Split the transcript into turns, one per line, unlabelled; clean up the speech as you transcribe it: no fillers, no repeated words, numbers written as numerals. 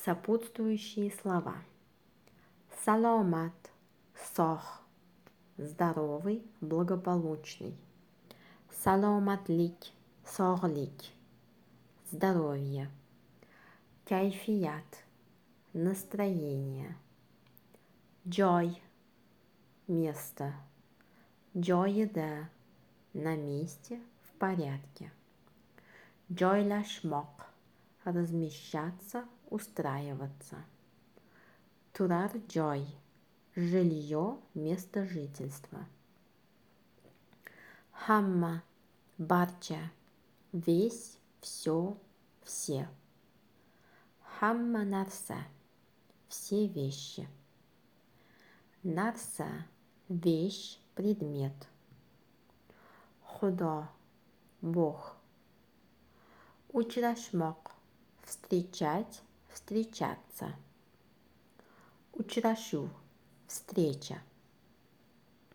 Сопутствующие слова. Саламат, сох, здоровый, благополучный. Саламатлик, соглик, здоровье. Кайфият, настроение. Джой, место. Джойда, на месте, в порядке. Джойлашмок, размещаться, устраиваться. Турар Джой, жилье, место жительства. Хамма, барча, весь, все, все. Хамма нарса, все вещи. Нарса, вещь, предмет. Худо, Бог. Учрашмок, встречать, встречаться. Учрашу, встреча.